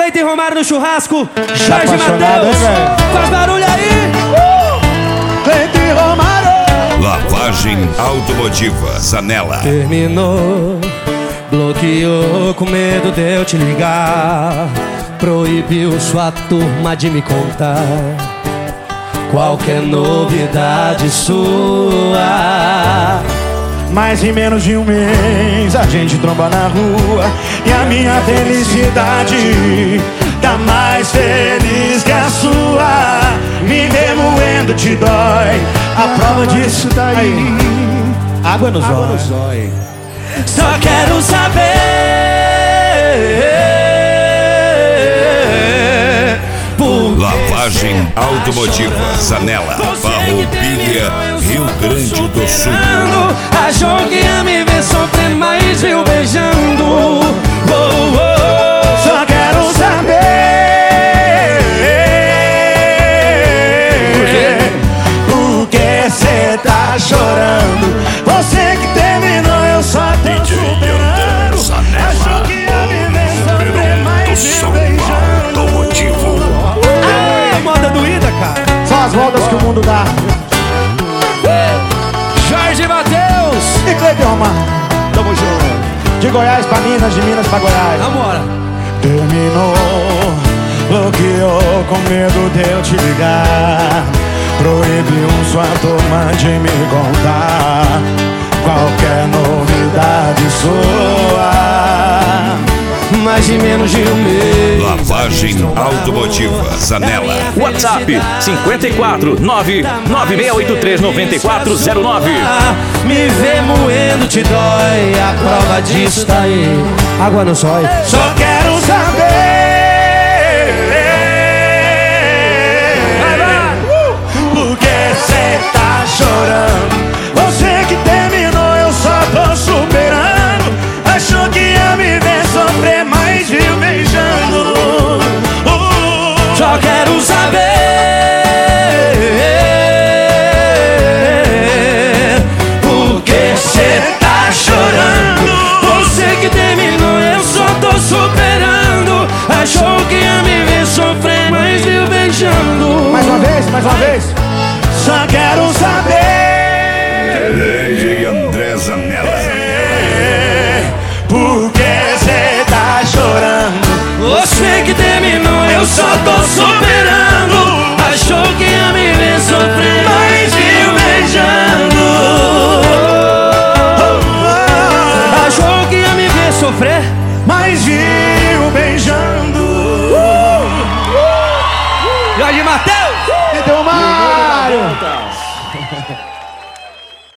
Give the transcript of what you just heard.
Cleiton e Romário no churrasco. Jorge apaixonado, Matheus, hein, velho? faz barulho aí. Cleiton e Romário. Lavagem automotiva Zanella. Terminou, bloqueou com medo de eu te ligar. Proibiu sua turma de me contar qualquer novidade sua. Mas em menos de um mês a gente tromba na rua e a minha felicidade tá mais feliz que a sua. Me ver moendo te dói, a prova disso daí. Água no zóio. Só quero saber Lavagem automotiva Zanella, Farroupilha, Rio Grande do Sul. Achou que ia me ver sofrer, mas viu beijando. Só quero saber por que cê tá chorando. Você que terminou, eu só tô superando. Achou que ia me ver sofrer, mas viu beijando. Moda doída, cara. São as voltas que o mundo dá. Jorge Matheus E Cleiton e Romário, tamo junto. De Goiás pra Minas, de Minas pra Goiás. Vambora. Terminou, bloqueou com medo de eu te ligar. Proibiu sua turma de me contar qualquer novidade sua. Mais em menos de um mês. Lavagem automotiva Zanella. WhatsApp 54 99683 9409. Me ver moendo te dói, a prova disso tá aí. Água no zóio. Só quero saber por que cê tá chorando. Você que terminou, eu só tô superando. Achou que ia me ver sofrer, mas viu beijando. Só quero saber por que cê tá chorando. Você que terminou, eu só tô superando. Achou que ia me ver sofrer, mas viu beijando. Mais uma vez, mais uma vez. Só quero saber DJ André Zanella. por que cê tá chorando. Você que terminou, eu só tô superando. Achou que ia me ver sofrer, mas viu beijando. Achou que ia me ver sofrer, Mas viu beijando. Jorge Matheus. Cleiton e Romário.